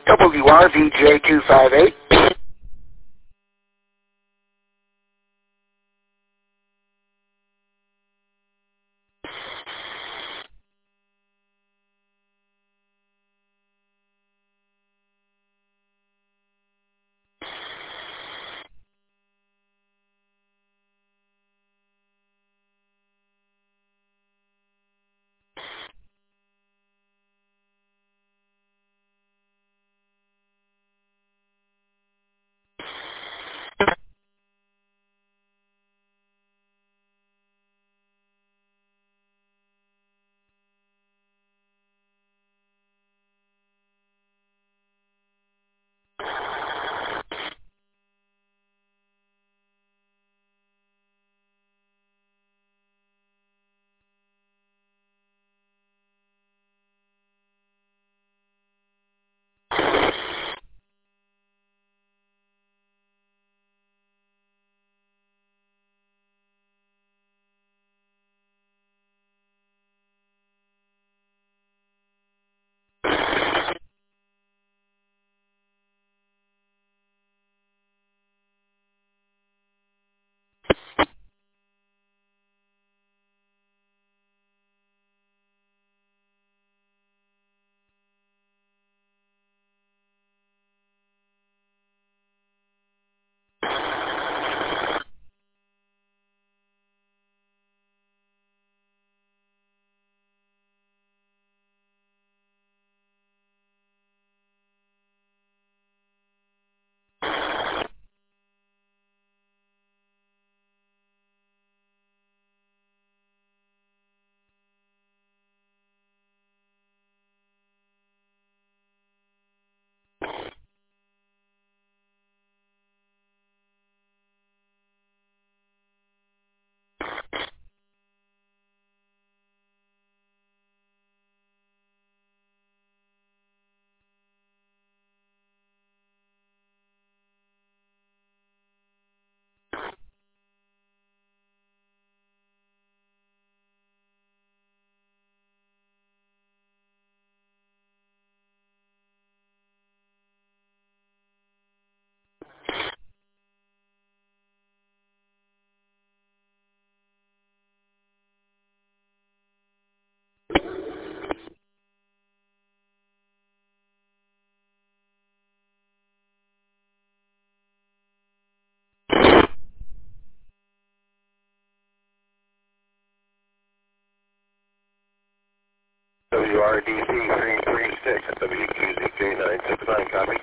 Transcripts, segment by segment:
WRVJ258. WRDC 336 at WQZK 969, copy.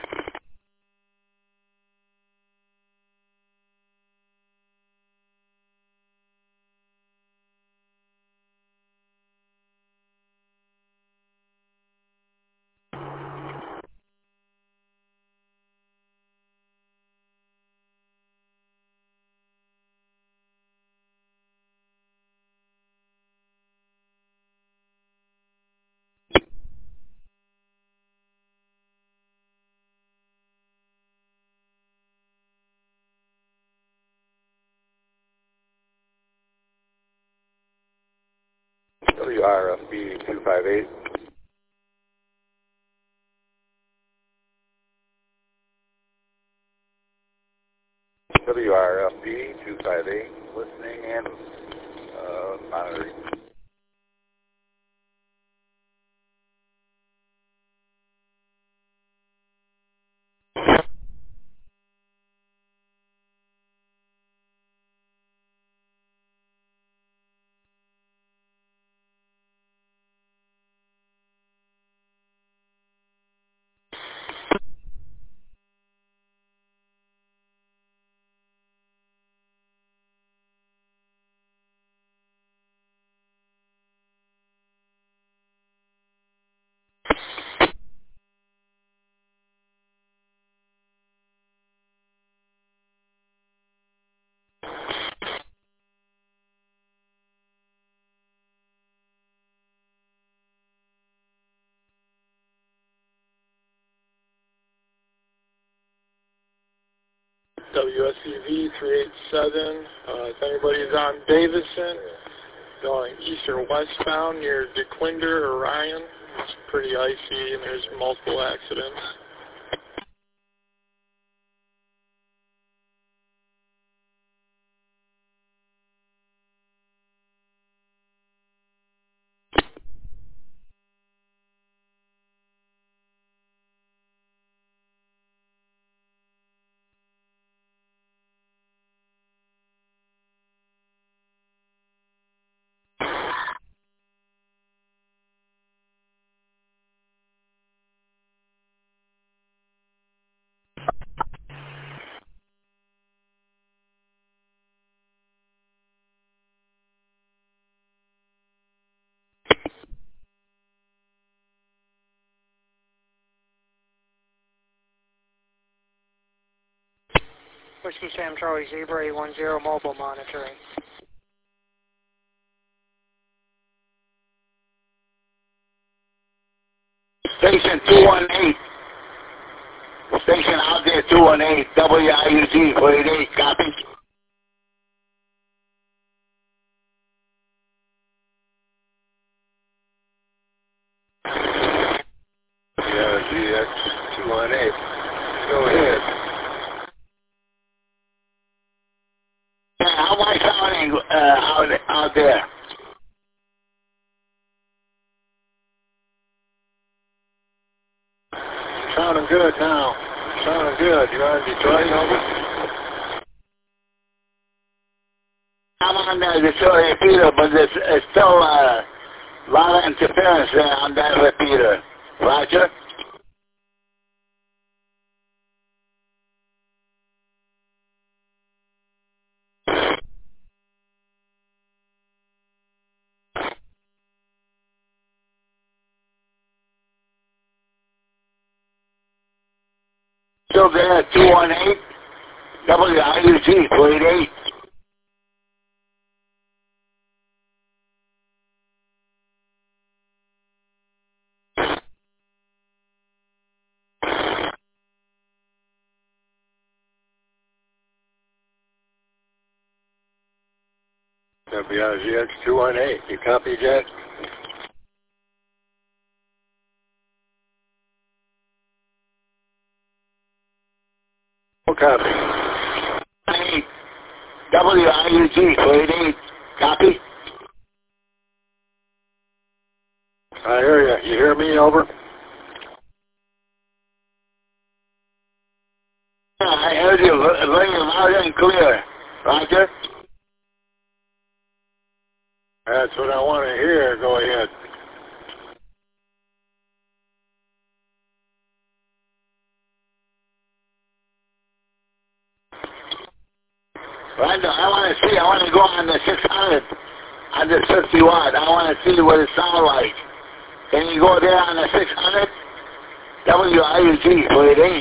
WRFB 258. WRFB 258, listening and monitoring. WSEV 387, if anybody's on Davison, going east or westbound near DeQuinder, Orion, It's pretty icy and there's multiple accidents. Whiskey Sam Charlie Zebra 810 mobile monitoring. Station 218. Station out there 218. WIUG 488. Copy. Yeah, GX 218. Go ahead. Yeah, how am I sounding out there? Sounding good now. Sounding good. You're on Detroit, over? I'm on the Detroit repeater, but it's still a lot of interference there on that repeater. Roger? Still there, 218, WIUG 488. WIGX 218. You copy, Jack? No copy. WIUG 488. Copy? I hear you. You hear me, over? Yeah, I heard you very loud and clear. Roger? That's what I want to hear. Go ahead. Roger, I want to go on the 600, on the 50 watt. I want to see what it sounds like. Can you go there on the 600? WIUG 488.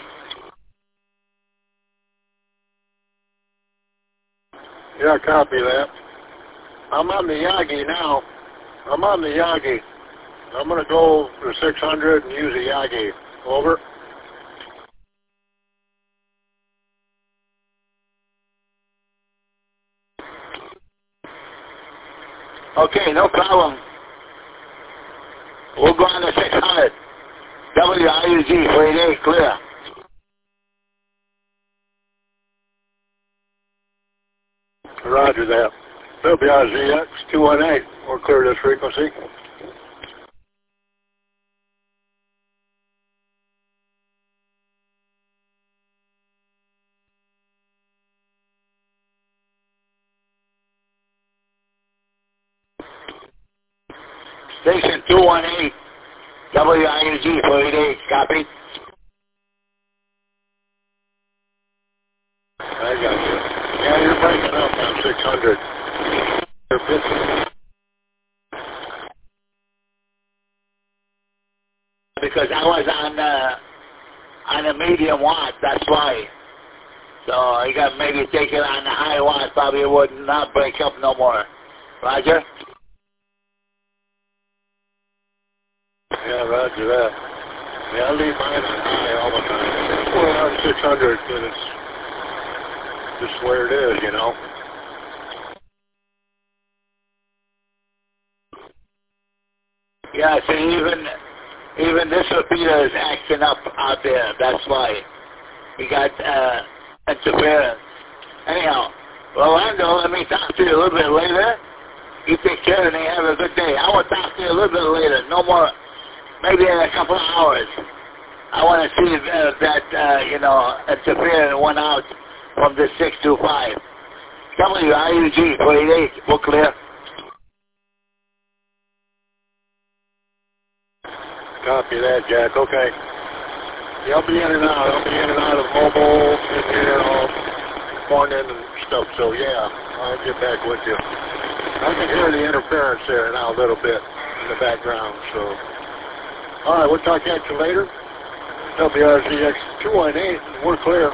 Yeah, copy that. I'm on the Yagi now. I'm on the Yagi. I'm going to go for 600 and use a Yagi. Over. Okay, no problem. We'll go on the 600. WIUG 488, clear. Roger that. WIGX 218. We'll clear this frequency. Station 218, WIUG 488, copy? I got you. Yeah, you're breaking up on 600. You're pitching. Because I was on a medium watt, that's why. So I got maybe take it on the high watt, probably would not break up no more. Roger? Yeah, roger that. Yeah, I leave mine on high all the time. Well, on 600, but it's just where it is, you know. Yeah, so Even this repeater is acting up out there. That's why he got interference. Anyhow, Rolando, let me talk to you a little bit later. You take care and you have a good day. I will talk to you a little bit later. No more, maybe in a couple of hours. I want to see if that, interference went out from the 625. WIUG 48, we're clear. Copy that, Jack. Okay. Yeah, I'll be in and out. I'll be in and out of mobile in here all morning and stuff. So, yeah, I'll get back with you. I can hear the interference there now a little bit in the background. So, all right, we'll talk at you later. WRZX 218, we're clear.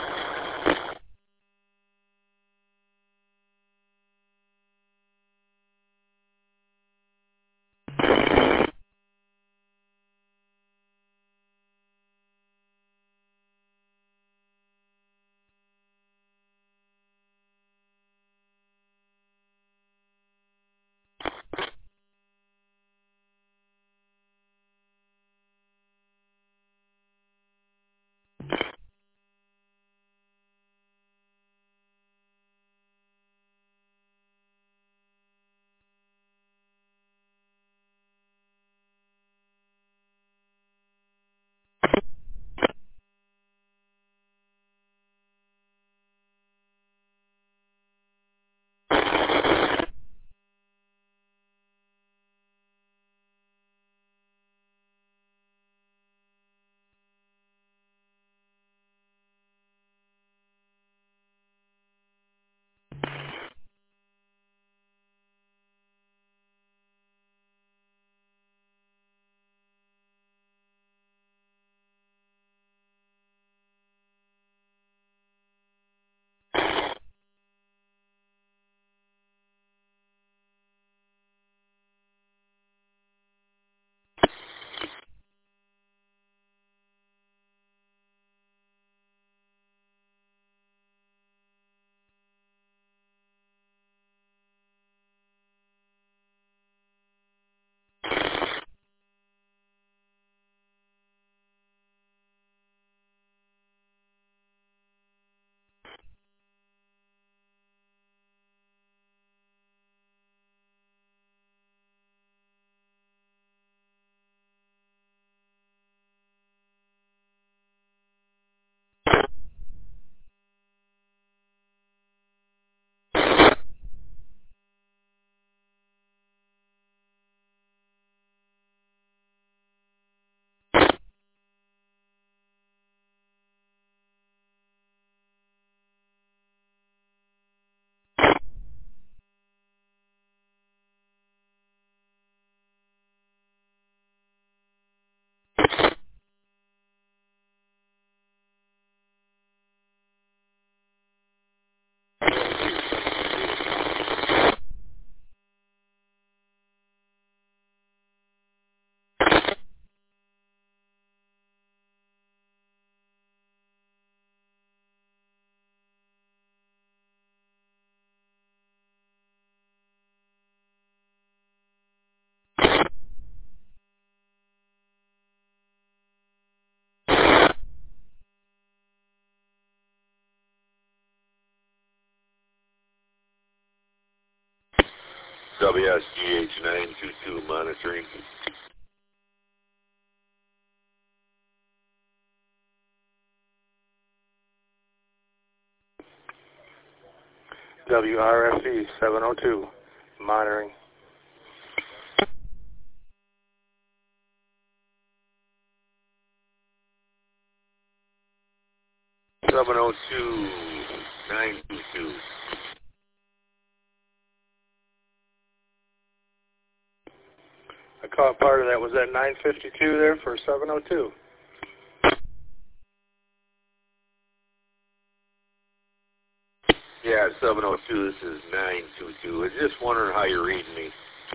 WSGH 922 monitoring. WRFE 702, monitoring. Seven 922. I caught part of that. Was that 952 there for 702? Yeah, 702, this is 922. I was just wondering how you're reading me.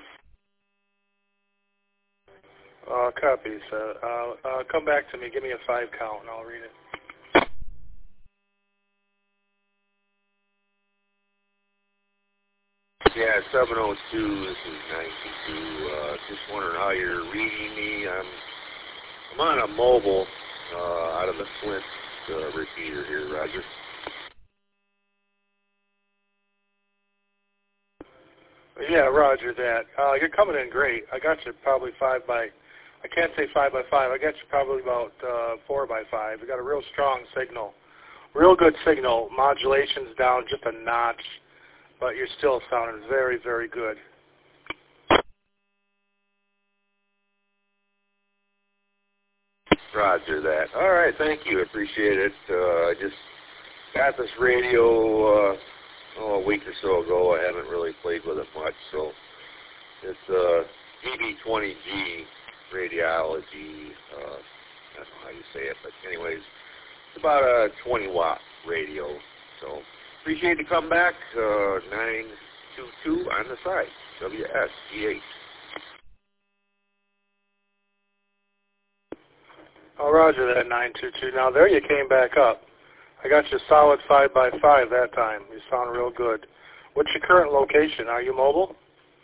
Copy. So come back to me. Give me a 5 count and I'll read it. Yeah, 702, this is 922. Just wondering how you're reading me. I'm I'm on a mobile out of the Flint repeater here, Roger. Yeah, Roger that. You're coming in great. I got you probably I can't say 5 by 5. I got you probably about 4 by 5. You got a real strong signal. Real good signal. Modulation's down just a notch, but you're still sounding very, very good. Roger that. All right, thank you. Appreciate it. I just got this radio a week or so ago. I haven't really played with it much, so it's DB20G radiology. I don't know how you say it, but anyways, it's about a 20-watt radio. So appreciate the comeback. 922 on the side. WSGH. Oh, Roger that, 922. Now, there you came back up. I got you solid 5 by 5 that time. You sound real good. What's your current location? Are you mobile?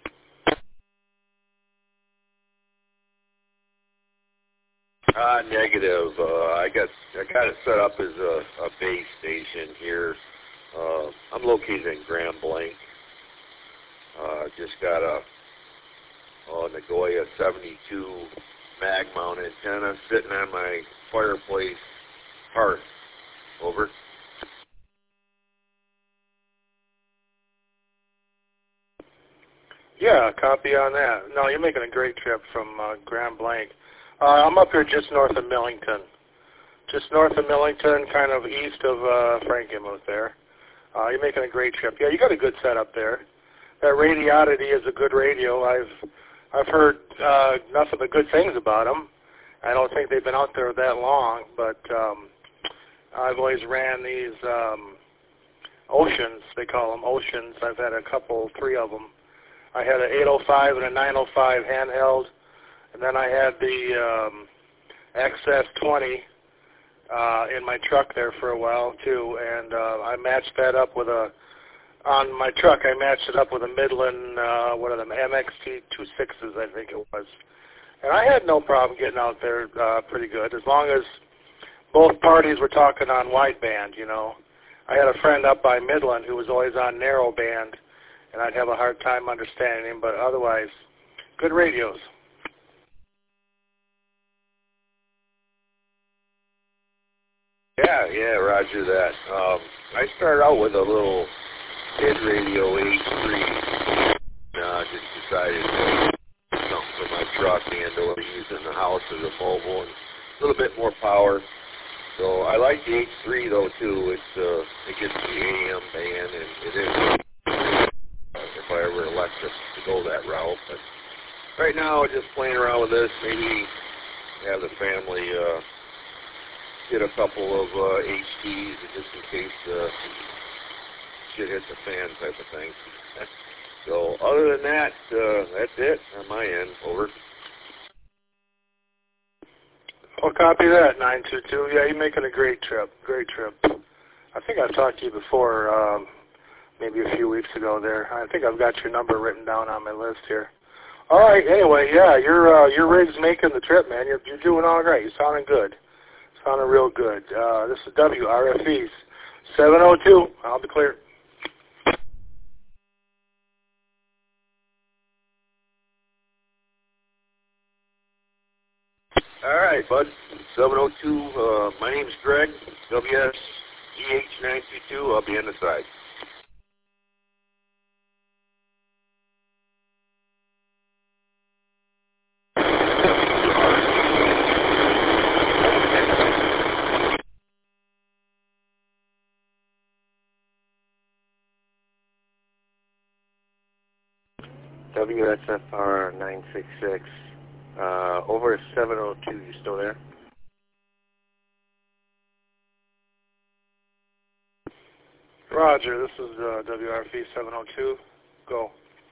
Negative. I got it set up as a base station here. I'm located in Grand Blanc. Just got a Nagoya 72 mag mount antenna sitting on my fireplace hearth. Over. Yeah, copy on that. No, you're making a great trip from Grand Blanc. I'm up here just north of Millington. Just north of Millington, kind of east of Frankenmuth there. You're making a great trip. Yeah, you got a good setup there. That Radiodity is a good radio. I've heard nothing but good things about them. I don't think they've been out there that long, but I've always ran these Oceans. They call them Oceans. I've had a couple, 3 of them. I had an 805 and a 905 handheld, and then I had the XS20 in my truck there for a while too, and I matched that up with on my truck I matched it up with a Midland, one of them MXT26s I think it was. And I had no problem getting out there pretty good, as long as both parties were talking on wideband, you know. I had a friend up by Midland who was always on narrowband, and I'd have a hard time understanding him, but otherwise, good radios. Yeah, Roger that. I started out with a little kid radio H3. Just decided to do something for my truck and or use in the house as a mobile and a little bit more power. So I like the H3 though too. It gets the AM band, and it is if I ever elect to go that route. But right now, just playing around with this. Maybe have the family get a couple of HDs just in case shit hits the fan type of thing. So other than that, that's it on my end. Over. Well, copy that, 922. Yeah, you're making a great trip. Great trip. I think I've talked to you before, maybe a few weeks ago there. I think I've got your number written down on my list here. All right, anyway, yeah, your rig's making the trip, man. You're doing all right. You're sounding good. Sounding real good. This is WRFE 702. I'll be clear. All right, bud. 702. My name's Greg. WSGH922. I'll be on the side. WSFR 966. Over 702, you still there? Roger, this is WRFE 702. Go.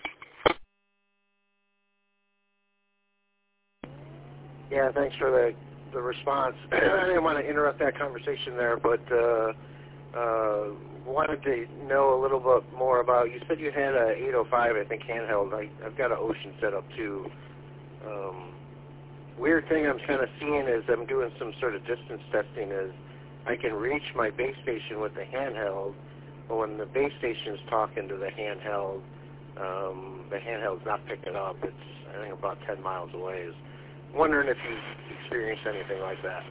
Yeah, thanks for the response. I didn't want to interrupt that conversation there, but wanted to know a little bit more about, you said you had a 805, I think, handheld. I've got an Ocean set up too. weird thing I'm kind of seeing is I'm doing some sort of distance testing is I can reach my base station with the handheld, but when the base station is talking to the handheld's not picking up. It's, I think, about 10 miles away. Wondering if you've experienced anything like that.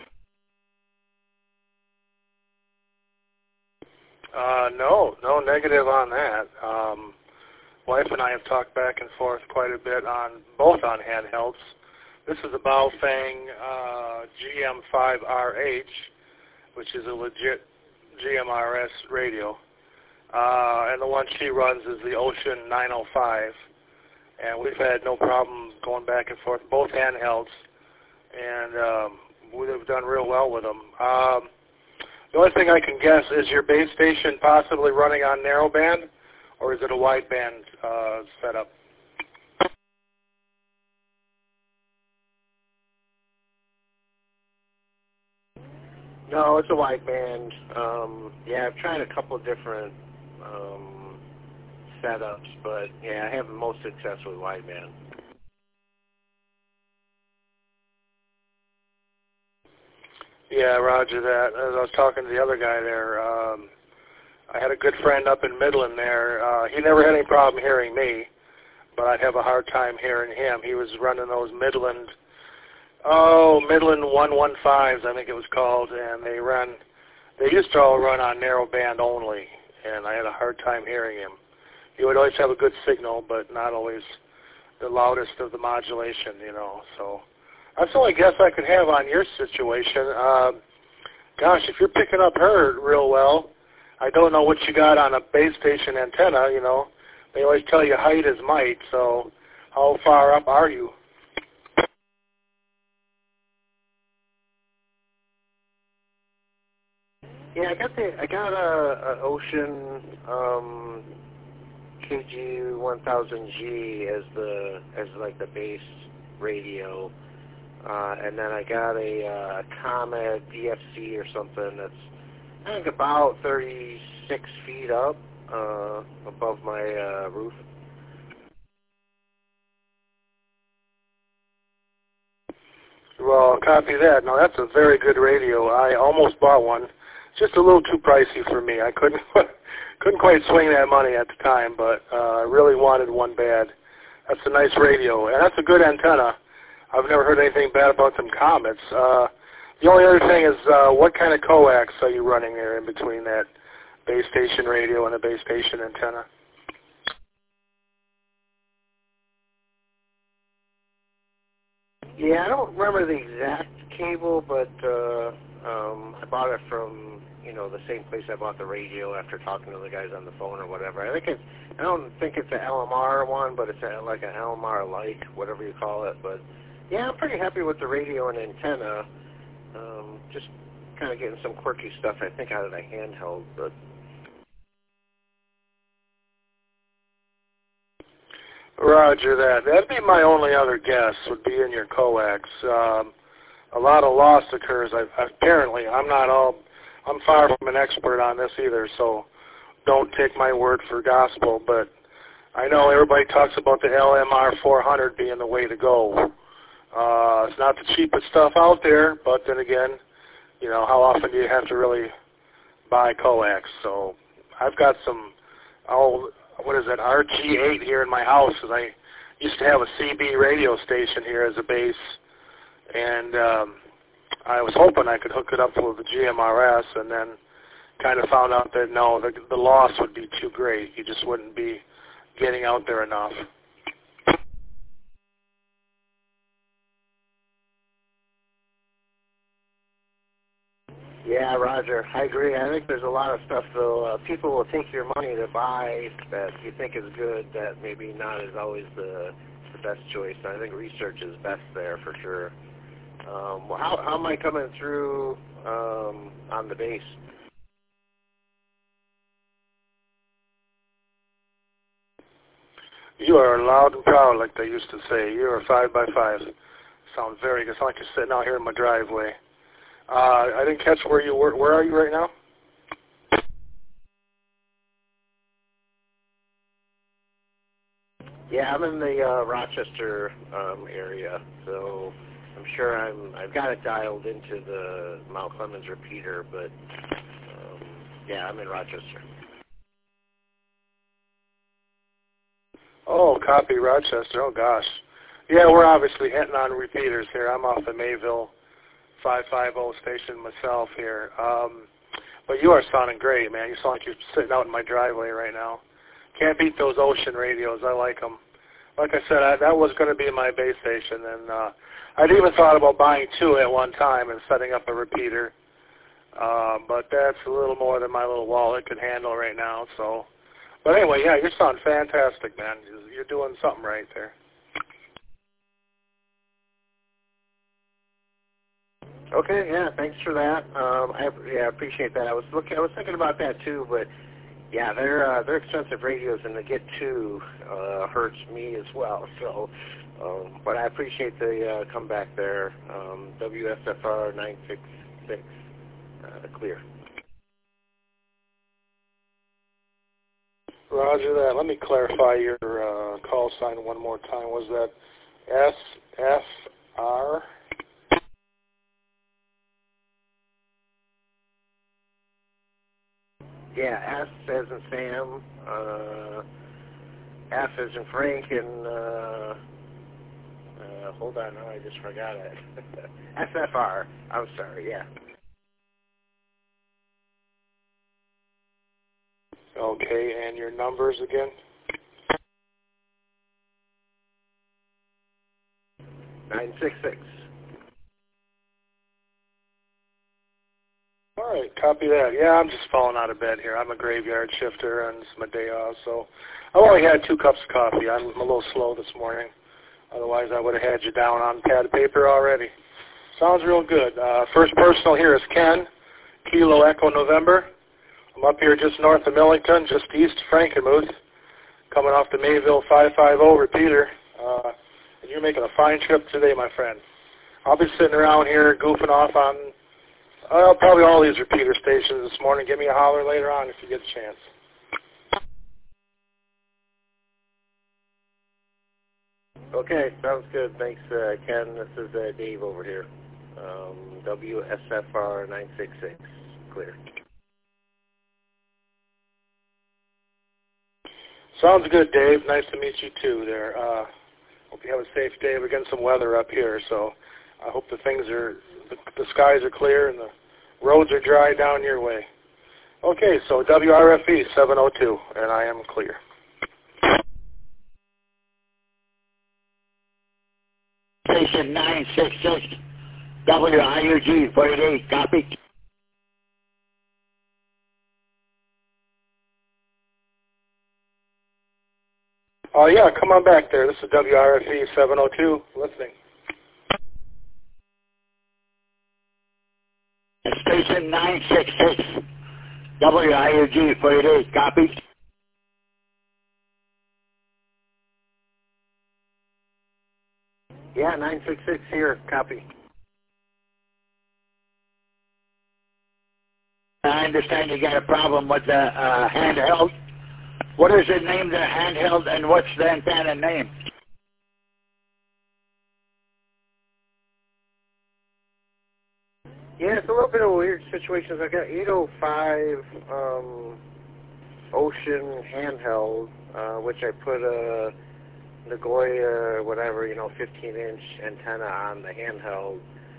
No negative on that. Wife and I have talked back and forth quite a bit both on handhelds. This is a Baofeng GM5RH, which is a legit GMRS radio. And the one she runs is the Ocean 905. And we've had no problem going back and forth, both handhelds. And we've done real well with them. The only thing I can guess, is your base station possibly running on narrowband, or is it a wideband setup? No, it's a wideband. Yeah, I've tried a couple of different setups, but yeah, I have the most success with wideband. Yeah, roger that. As I was talking to the other guy there, I had a good friend up in Midland there. He never had any problem hearing me, but I'd have a hard time hearing him. He was running those Midland 115s, I think it was called, and they used to all run on narrowband only, and I had a hard time hearing him. He would always have a good signal, but not always the loudest of the modulation, you know, so that's the only guess I could have on your situation. Gosh, if you're picking up her real well, I don't know what you got on a base station antenna, you know. They always tell you height is might, so how far up are you? Yeah, I got a Ocean KG1000G as like the base radio. And then I got a Comet DFC or something that's, I think, about 36 feet up above my roof. Well, copy that. Now, that's a very good radio. I almost bought one. It's just a little too pricey for me. I couldn't quite swing that money at the time, but I really wanted one bad. That's a nice radio, and that's a good antenna. I've never heard anything bad about them Comets. The only other thing is, what kind of coax are you running there in between that base station radio and the base station antenna? Yeah, I don't remember the exact cable, but I bought it from, the same place I bought the radio after talking to the guys on the phone or whatever. I don't think it's an LMR one, but it's like an LMR-like, whatever you call it. But yeah, I'm pretty happy with the radio and antenna. Just kind of getting some quirky stuff, I think, out of the handheld, but. Roger that. That'd be my only other guess, would be in your coax. A lot of loss occurs. Apparently, I'm far from an expert on this either, so don't take my word for gospel, but I know everybody talks about the LMR 400 being the way to go. It's not the cheapest stuff out there, but then again, how often do you have to really buy coax? So I've got some RG8 here in my house, because I used to have a CB radio station here as a base, and I was hoping I could hook it up with the GMRS, and then kind of found out that no, the loss would be too great. You just wouldn't be getting out there enough. Yeah, Roger, I agree. I think there's a lot of stuff, though. People will take your money to buy that you think is good that maybe not is always the best choice. I think research is best there for sure. How am I coming through on the base? You are loud and proud, like they used to say. You are 5x5. Sound very good. Sound like you're sitting out here in my driveway. I didn't catch where you were. Where are you right now? Yeah, I'm in the Rochester area. So, I'm sure I've got it dialed into the Mount Clemens repeater, but yeah, I'm in Rochester. Oh, copy Rochester. Oh, gosh. Yeah, we're obviously hitting on repeaters here. I'm off the Mayville 550 station myself here. But you are sounding great, man. You sound like you're sitting out in my driveway right now. Can't beat those Ocean radios. I like them. Like I said, that was going to be my base station, and I'd even thought about buying two at one time and setting up a repeater. But that's a little more than my little wallet could handle right now. So, but anyway, yeah, you sound fantastic, man. You're doing something right there. Okay, yeah, thanks for that. I appreciate that. I was thinking about that too, but yeah, they're expensive radios, and to get two hurts me as well. So, but I appreciate the comeback there. WSFR 966 clear. Roger that. Let me clarify your call sign one more time. Was that SFR? Yeah, S as in Sam, F as in Frank, and hold on, I just forgot it. SFR. I'm sorry. Yeah. Okay, and your numbers again? 966. All right, copy that. Yeah, I'm just falling out of bed here. I'm a graveyard shifter, and it's my day off, so I only had 2 cups of coffee. I'm a little slow this morning. Otherwise, I would have had you down on pad of paper already. Sounds real good. First personal here is Ken, Kilo Echo November. I'm up here just north of Millington, just east of Frankenmuth, coming off the Mayville 550 repeater. And you're making a fine trip today, my friend. I'll be sitting around here goofing off on probably all these repeater stations this morning. Give me a holler later on if you get a chance. Okay, sounds good. Thanks, Ken. This is Dave over here. WSFR 966 clear. Sounds good, Dave. Nice to meet you too there. Hope you have a safe day. We're getting some weather up here, so I hope the skies are clear and the roads are dry down your way. Okay, so WRFE 702, and I am clear. Station 966, WIUG 48, copy. Oh, yeah, come on back there. This is WRFE 702, listening. Station 966, WIUG 48, copy. Yeah, 966 here, copy. I understand you got a problem with the handheld. What is the name of the handheld, and what's the antenna name? Yeah, it's a little bit of a weird situation. I got 805 Ocean handheld, which I put a Nagoya, whatever, 15-inch antenna on the handheld.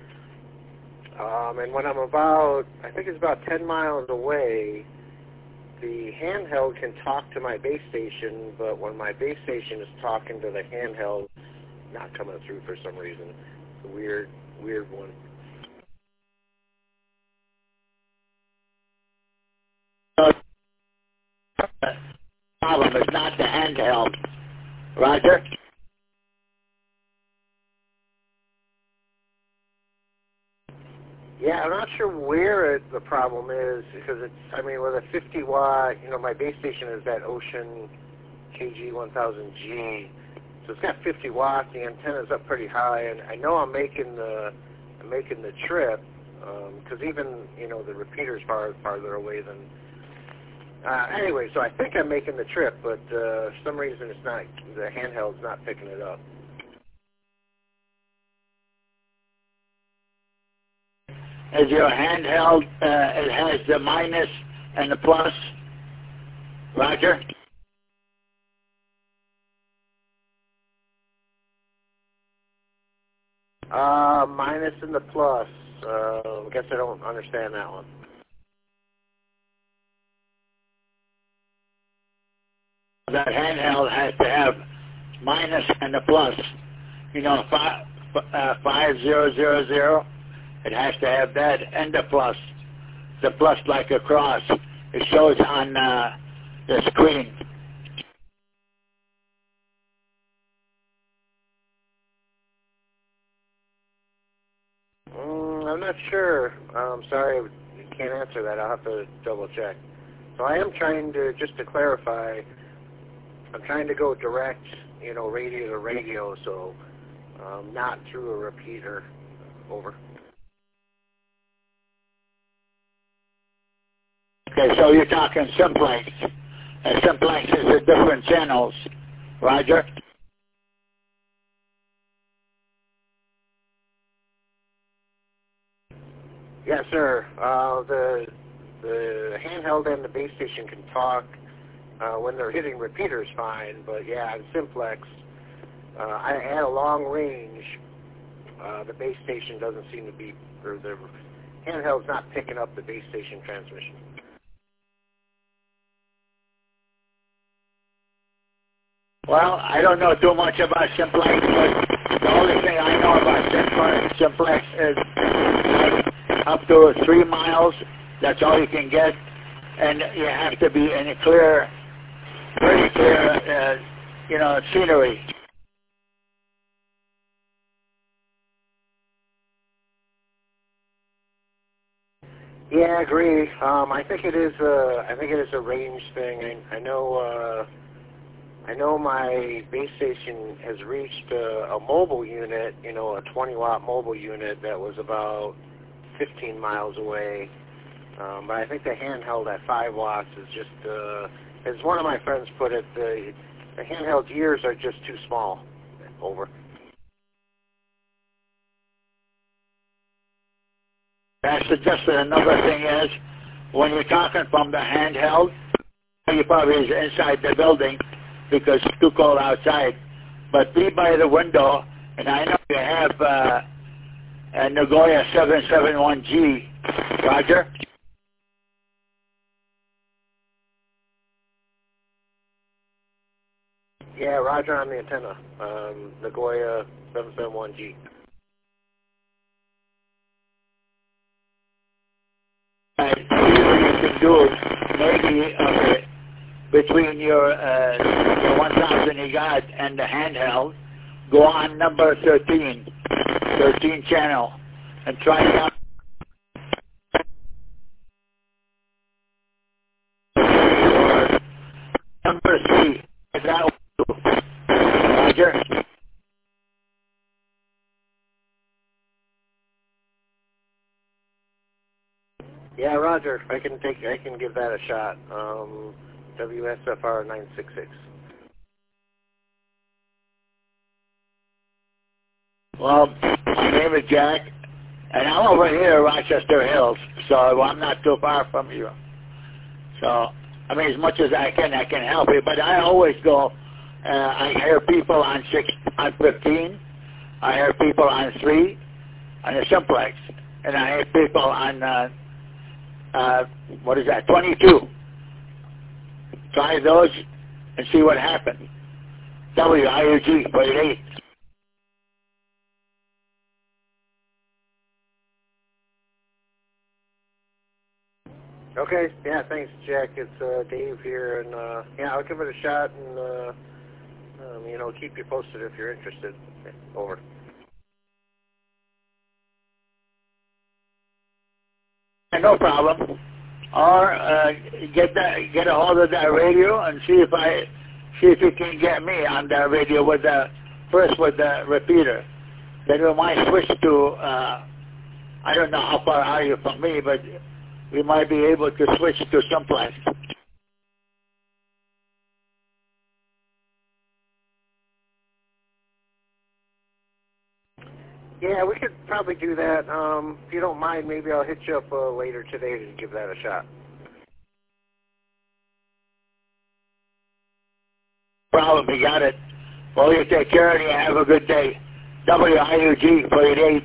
And when I'm I think it's about 10 miles away, the handheld can talk to my base station, but when my base station is talking to the handheld, not coming through for some reason. It's a weird one. Problem is not the handheld. Roger? Yeah, I'm not sure where the problem is, because with a 50 watt, my base station is that Ocean KG1000G, so it's got 50 watts. The antenna's up pretty high, and I know I'm making the trip, because even the repeater's farther away than. Anyway, so I think I'm making the trip, but for some reason the handheld's not picking it up. Is your handheld, it has the minus and the plus? Roger? Minus and the plus. I guess I don't understand that one. That handheld has to have minus and the plus. You know, 5000. It has to have that and the plus. The plus like a cross. It shows on the screen. I'm not sure. I'm sorry, I can't answer that. I'll have to double check. So I am trying to, just to clarify, I'm trying to go direct, radio to radio, so not through a repeater. Over. Okay, so you're talking simplex. Simplex is the different channels. Roger? Yes, sir. The handheld and the base station can talk when they're hitting repeaters fine, but yeah, in simplex, I had a long range. The base station doesn't seem to be, or the handheld's not picking up the base station transmission. Well, I don't know too much about simplex, but the only thing I know about simplex is up to 3 miles. That's all you can get, and you have to be in a clear, very clear, scenery. Yeah, I agree. I think it is a range thing. I know my base station has reached a mobile unit, a 20-watt mobile unit that was about 15 miles away. But I think the handheld at 5 watts is just, as one of my friends put it, the handheld ears are just too small. Over. That's suggested. Another thing is, when you're talking from the handheld, you probably is inside the building because it's too cold outside. But be by the window, and I know you have a Nagoya 771G. Roger? Yeah, Roger on the antenna. Nagoya 771G. What you can do, maybe between your 1000 you got and the handheld, go on number 13 channel, and try it out. Number 3, is that Roger? Yeah, Roger. I can give that a shot. WSFR 966. Well, my name is Jack, and I'm over here in Rochester Hills, so I'm not too far from you. So, I mean, as much as I can help you. But I always go. I hear people on 15. I hear people on 3, on the simplex, and I hear people on 22. Try those and see what happens. WIUG 48. Okay, yeah, thanks, Jack. It's Dave here, and I'll give it a shot, and keep you posted if you're interested. Okay, over. No problem. Or get a hold of that radio and see if you can get me on that radio with the repeater. Then we might switch to I don't know how far are you from me, but we might be able to switch to someplace. Yeah, we could probably do that. If you don't mind, maybe I'll hit you up later today to give that a shot. Problem, you got it. Well, you take care of it. Have a good day. WIUG 48.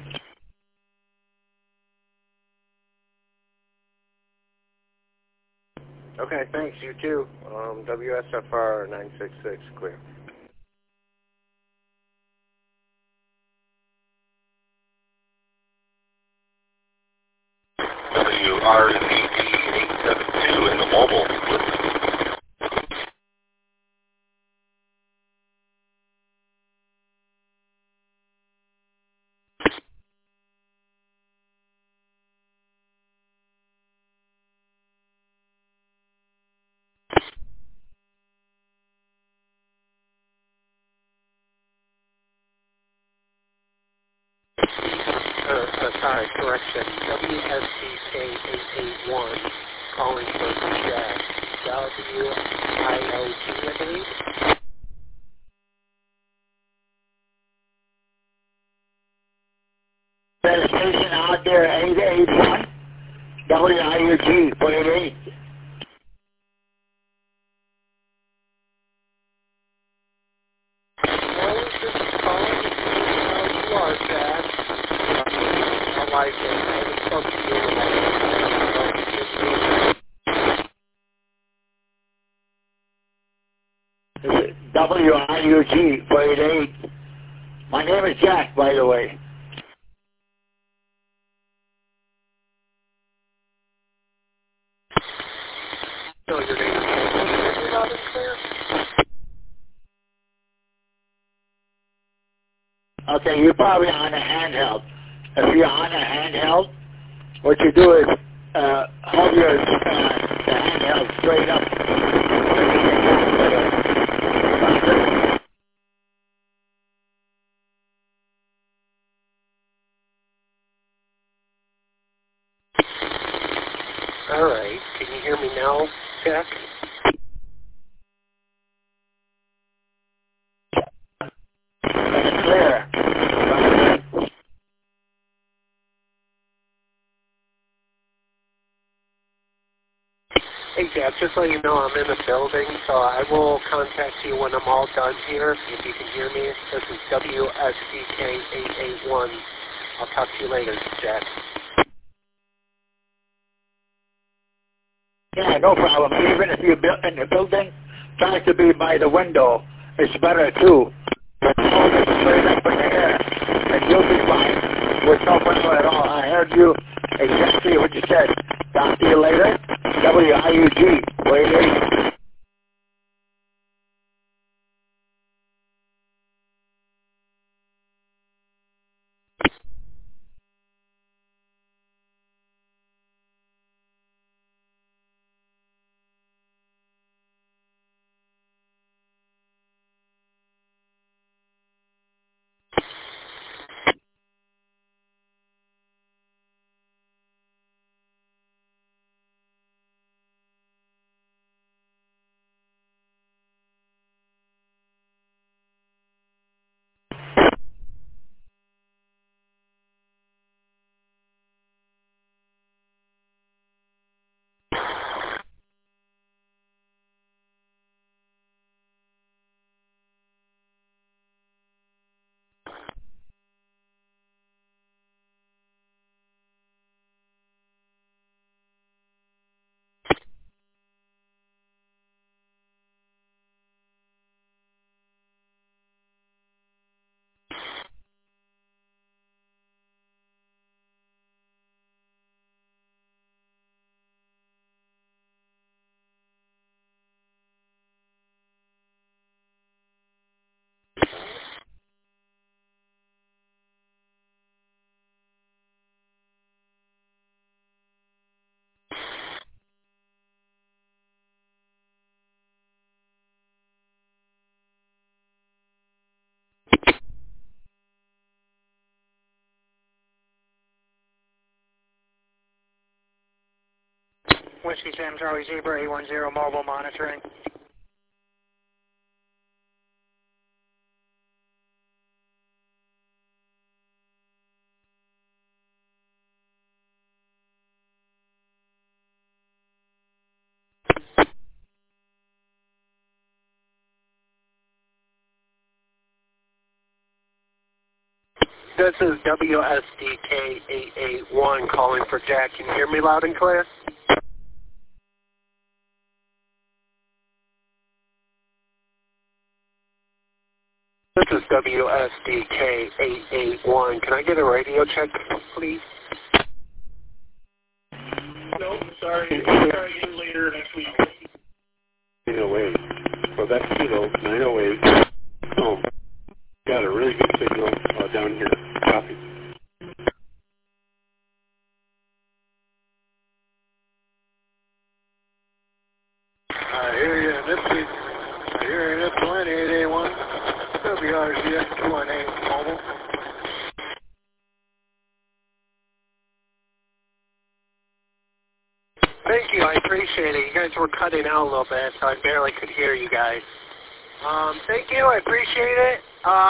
Okay, thanks. You too. WSFR 966, clear. WRCT872 in the mobile. Sorry, correction. WSCK881 calling for Jack. WIOG, I believe. That station out there, 881. WIUG 48. Well, just calling to see how you are, Jack. My wife and I haven't spoken to you in a WIUG 48. My name is Jack, by the way. So your name is loud and clear? Okay, you're probably on a handheld. If you're on a handheld, what you do is hold your the handheld straight up. All right. Can you hear me now, Jack? It's clear. Hey, Jack, just so you know, I'm in the building, so I will contact you when I'm all done here, if you can hear me. This is WSCK881. I'll talk to you later, Jack. Yeah, no problem. Even if you're in the building, try to be by the window. It's better too. But hold it straight up in the air, and you'll be fine with no problem at all. I heard you exactly what you said. Talk to you later. WIUG 48. Whiskey Sam Charlie Zebra 810 mobile monitoring. This is WSDK881 calling for Jack. Can you hear me loud and clear? This is WSDK881. Can I get a radio check, please? No, sorry. Try again later next week. 908. So that's Kilo 908. Oh, got a really good signal down here. Copy. I hear you. This is. I hear you. This 2881. WRCS 218 mobile. Thank you. I appreciate it. You guys were cutting out a little bit, so I barely could hear you guys. Thank you. I appreciate it.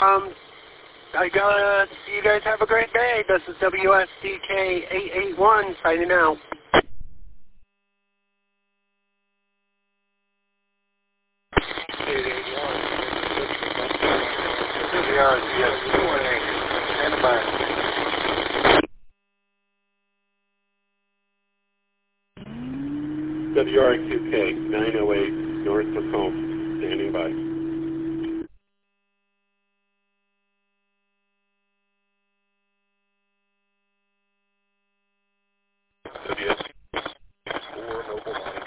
You guys have a great day. This is WSDK881 signing out. WRCS 218. Stand by. WRQK 908 North Macomb, standing by. WSC4 mobile monitor.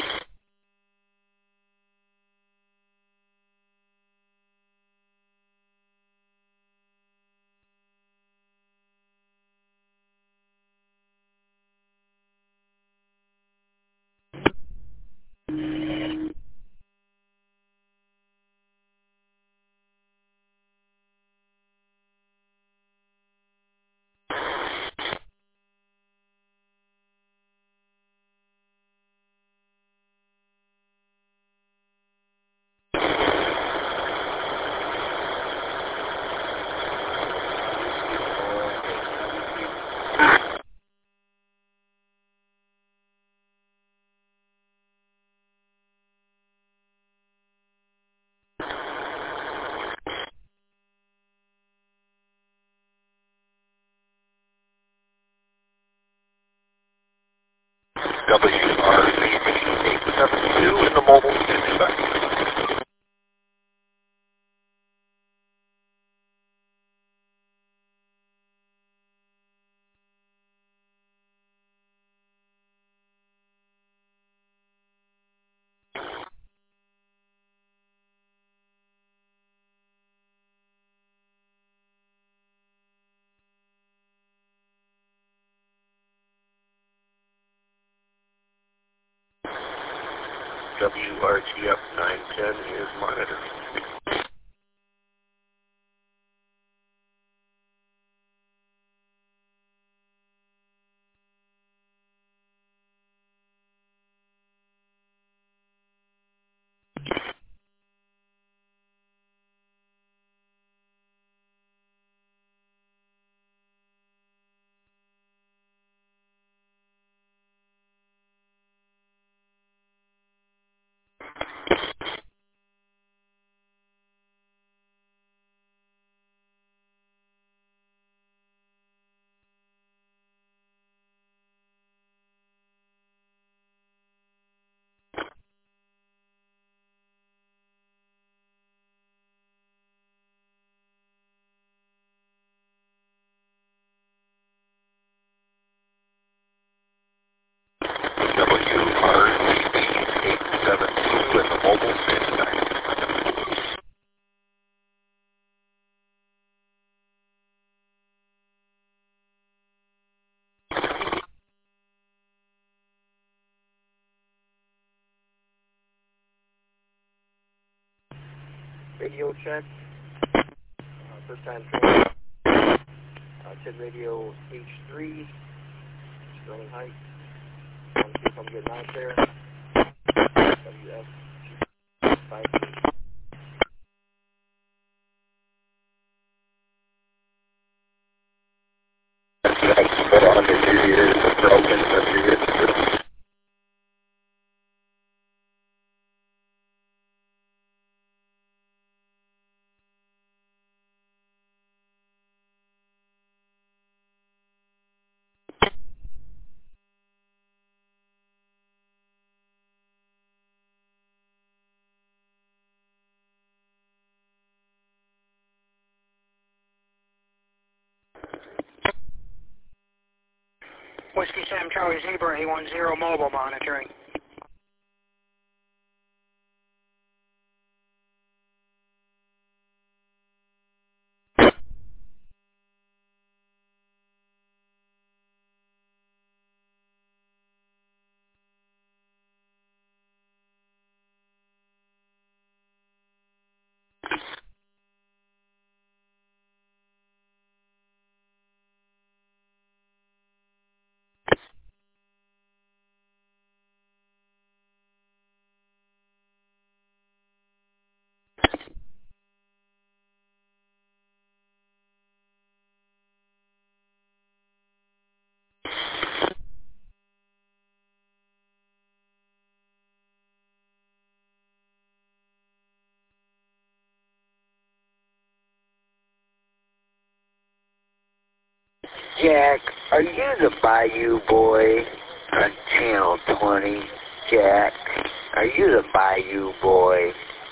WRC872 in the mobile standing by. WRTF 910 is monitoring. WRC872 in the mobile standing by. Radio check. First time training. TID radio H3. Sterling Heights. Want to see if I'm getting out there. WS 5. Whiskey Sam Charlie Zebra 810 mobile monitoring. Jack, are you the Bayou Boy on Channel 20? Jack, are you the Bayou Boy?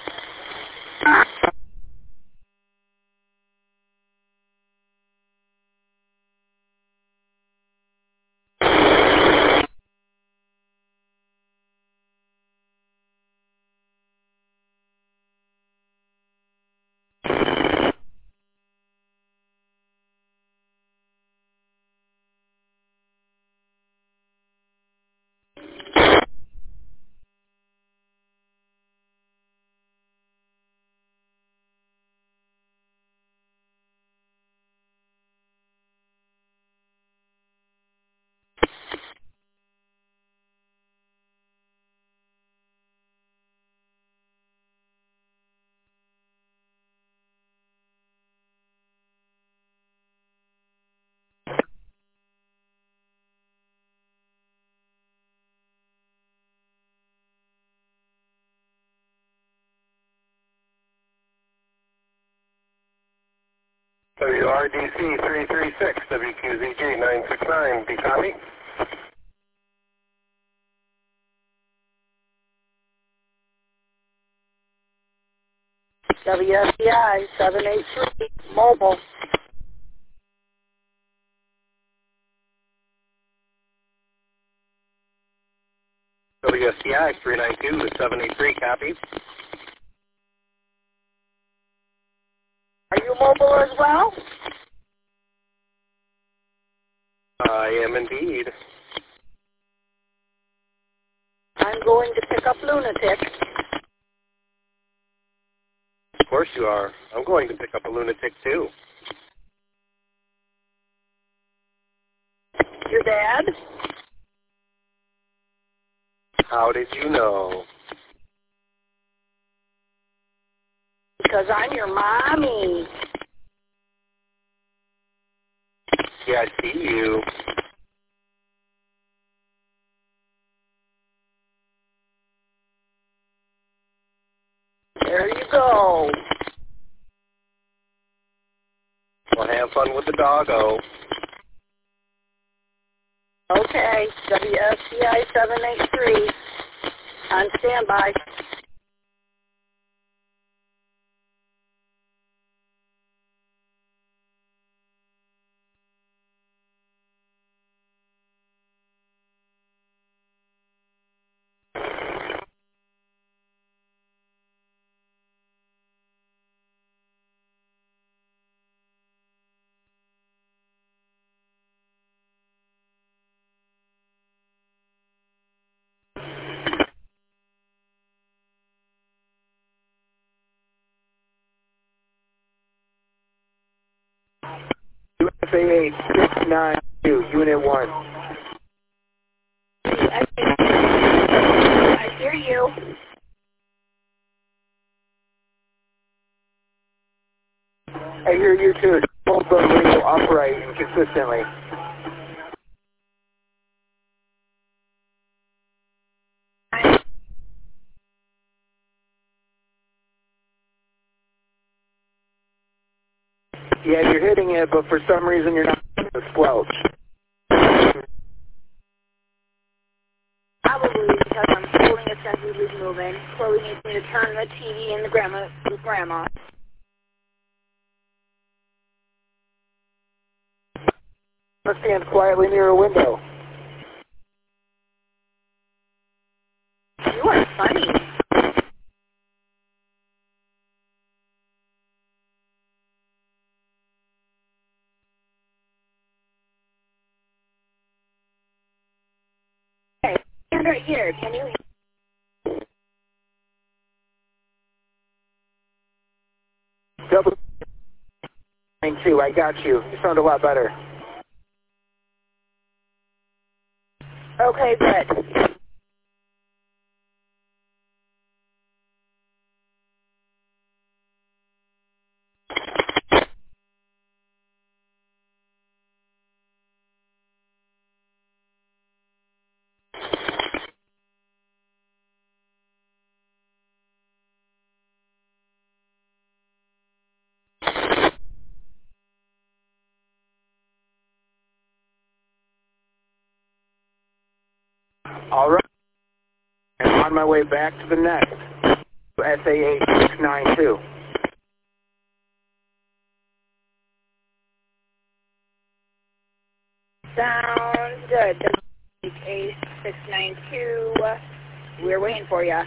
WRDC 336, WQZG 969, be copy? WSCI 783, mobile. WSCI 392 to 783, copy? Are you mobile as well? I am indeed. I'm going to pick up lunatic. Of course you are. I'm going to pick up a lunatic too. Your dad? How did you know? Because I'm your mommy. Yeah, I see you. There you go. Well, have fun with the doggo. Okay, WSCI 783, on standby. USA 8692, Unit 1. I hear you. I hear you too. Both the radio upright and consistently. Yeah, you're hitting it, but for some reason you're not getting the squelch. Probably because I'm holding it since we was moving. Chloe needs me to turn the TV in the grandma. Let's stand quietly near a window. You are funny. Okay, stand right here. Can you? Double 92, I got you. You sound a lot better. Okay, good. All right. I'm on my way back to the nest. SA 8692. Sounds good. A692. We're waiting for you.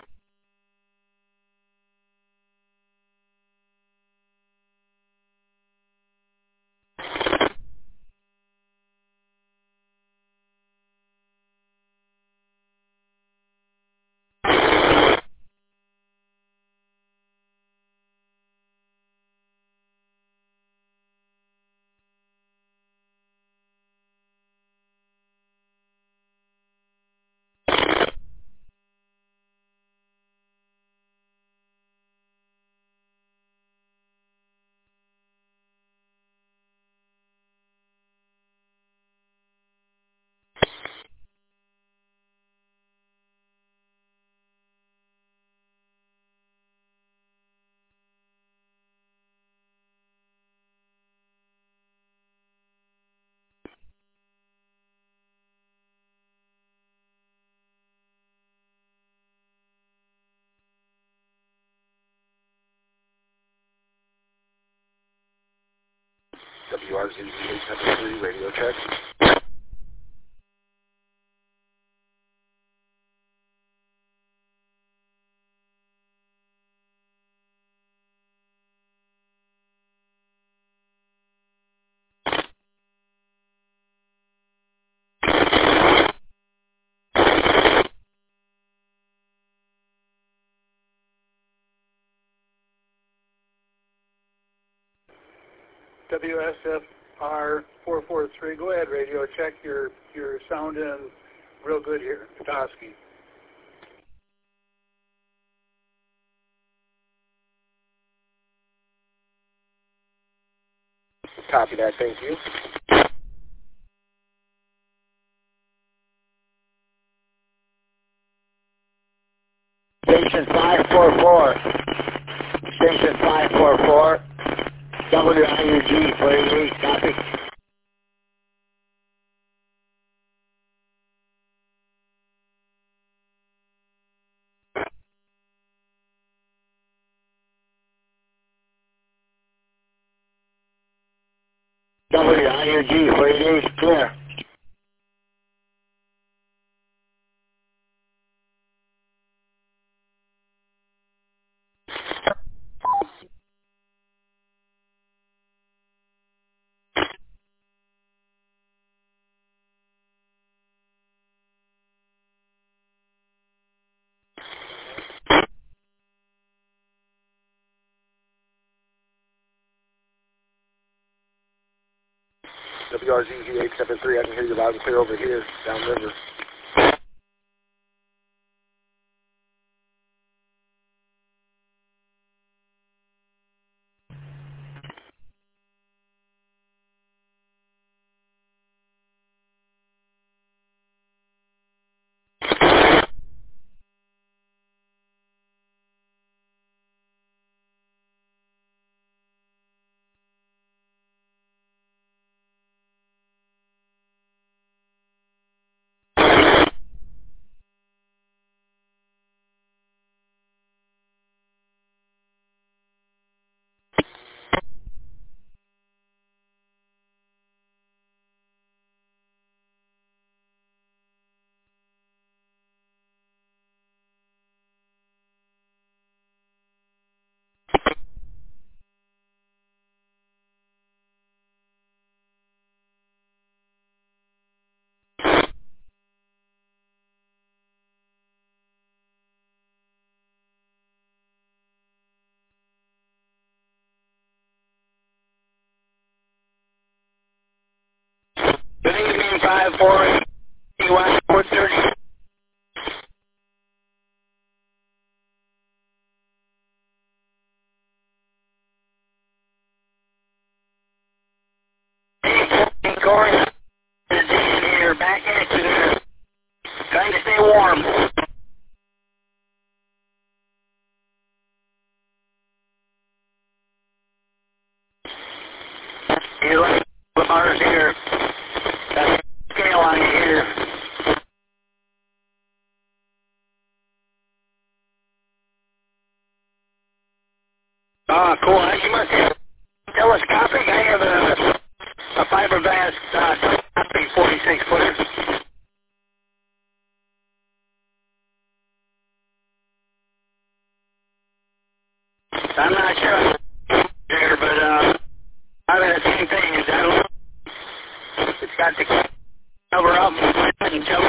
WRZ 873 radio check. WSFR 443. Go ahead, radio check. You're sounding real good here, Petoskey. Copy that, thank you. Station 544. Station 544. WIUG 48. Copy. WIUG 48. Clear. WRZ 873, I can hear you loud and clear over here, downriver. 654 West 430. Hey, Corey, it's Dan here, back at you there. Trying to stay warm. You're like ours here. Got a scale on you here. Cool. You must have telescopic. I have a fiberglass telescopic 46 footer. I'm not sure there, but I mean the same thing. Is I don't know. It's got the cover up and jump.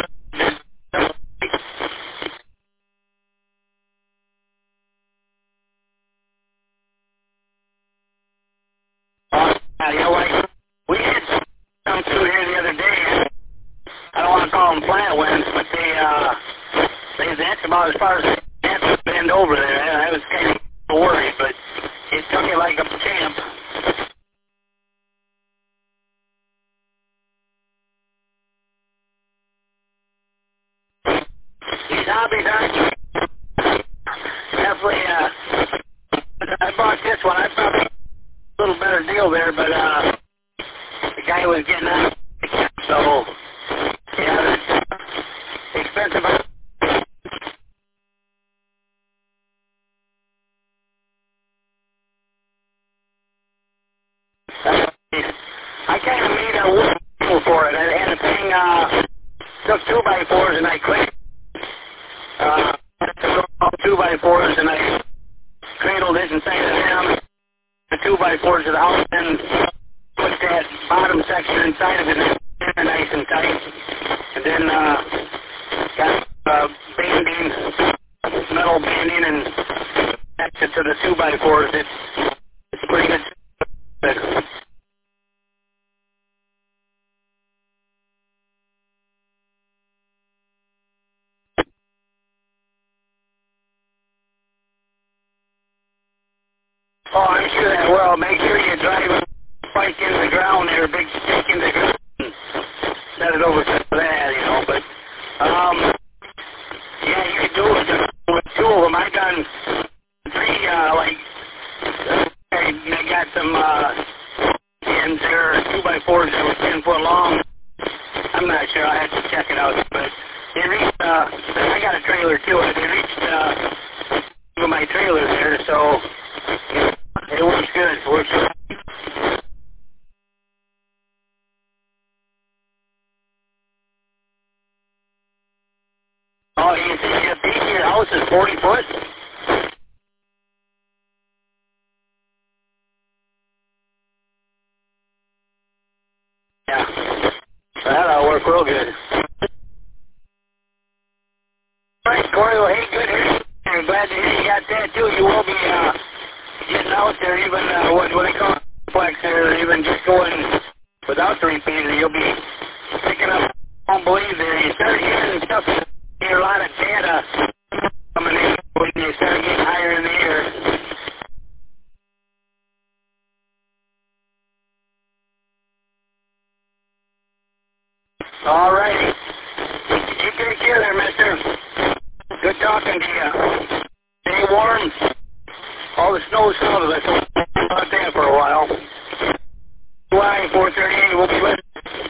Yeah, like we had some through here the other day. I don't want to call them plant winds, but that's about as far as they have to bend over there. I was kind of worried, but it took me like a champ. These hobbies aren't definitely, I bought this one. I thought it was a little better deal there, but the guy was getting out, so yeah, it's expensive. I kind of made a wood table for it. I had a thing, took 2x4s and I clicked, took all 2x4s and I cradled it inside of them, the 2x4s to the house, and put that bottom section inside of it nice and tight, and then got banding, metal banding, and attached it to the 2x4s. It's pretty good. Oh, I'm sure that will. Make sure you drive a spike into the ground there, a big stick in the ground, and set it over to that, you know. But, yeah, you can do it with two of them. I done three, I got some ends there, 2x4s that were 10 foot long. I'm not sure. I have to check it out. But they reached, I got a trailer too. They reached my trailer there, so it works good. It works good. Oh, you see, your peak of your house is 40 foot? Yeah. That'll work real good. All right, Corey. Well, hey, good hearing. I'm glad to hear you got that, too. You will be getting out there, even what they call flex there, even just going without the repeater. You'll be picking up, I don't believe there. You start hearing stuff, you hear a lot of data coming in when you start getting higher in the air. All righty. You take care there, mister. Good talking to you. Stay warm. All the snow's out of us. We'll about that for a while. July 438, we'll be listening.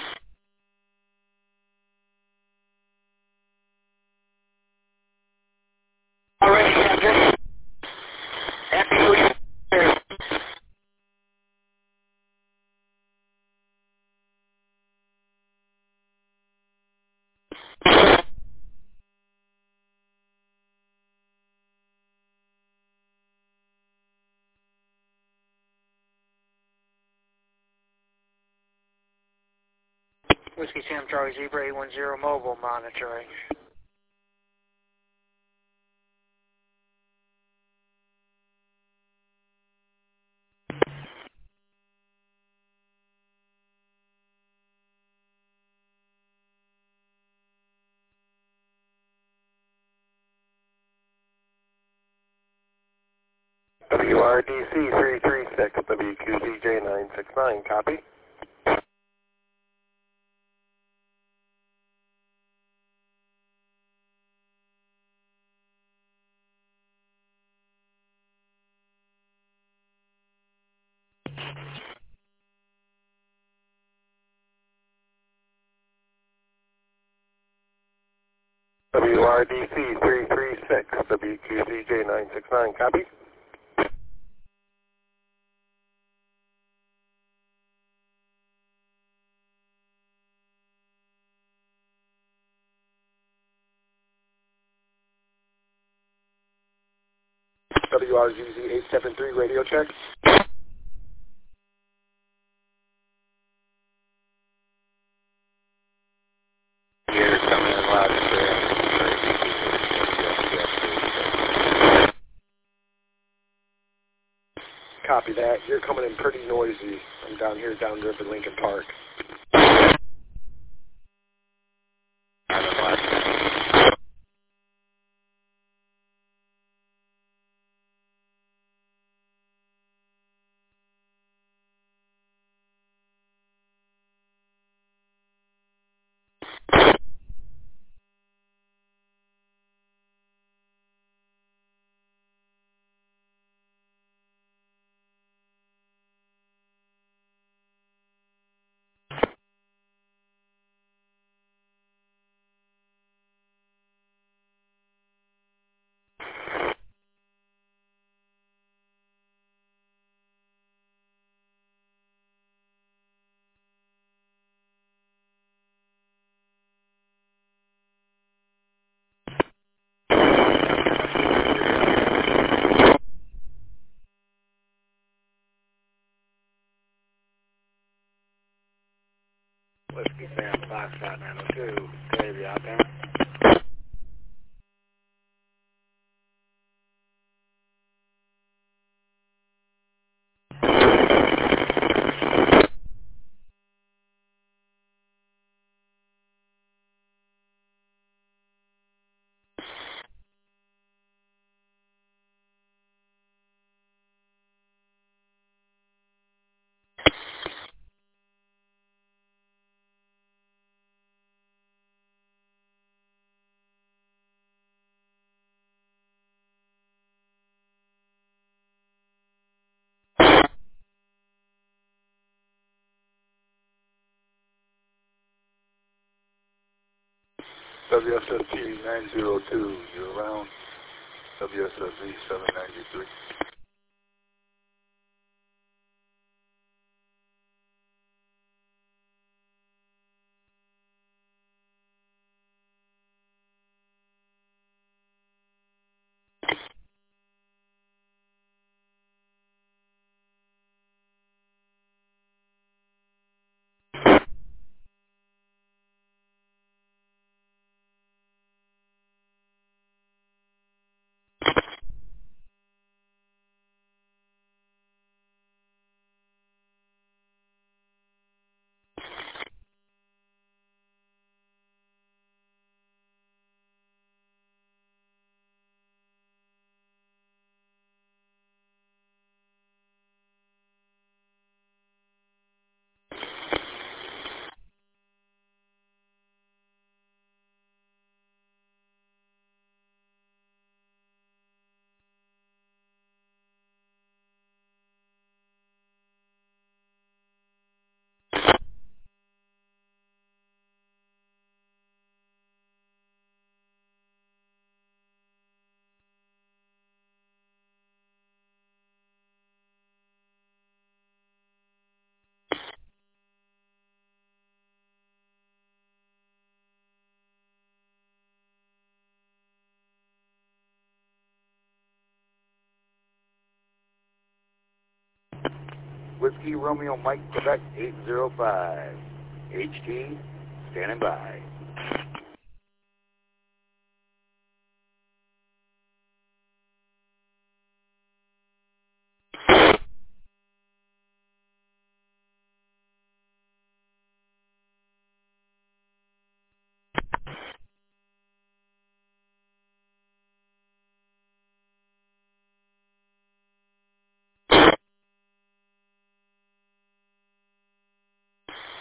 All right, yeah, good. Happy New Year. Whiskey Sam Charlie Zebra 810 mobile monitoring. WRDC 336, WQZJ 969, copy. WRDC 336, WQZJ 969, copy. WRGZ 873, radio check. You're coming in loud and clear. Copy that. You're coming in pretty noisy. I'm down here downriver Lincoln Park. Whiskey Sam Foxtrot 902, Crazy out there. WSSG 902, you're around. WSSG 793. Whiskey Romeo Mike Quebec 805. HT, standing by.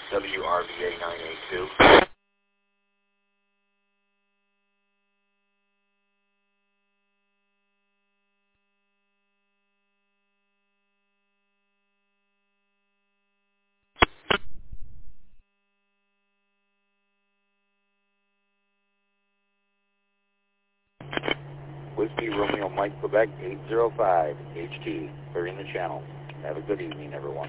WRVA 982. Whiskey Romeo Mike Quebec 805 HT, clearing the channel. Have a good evening, everyone.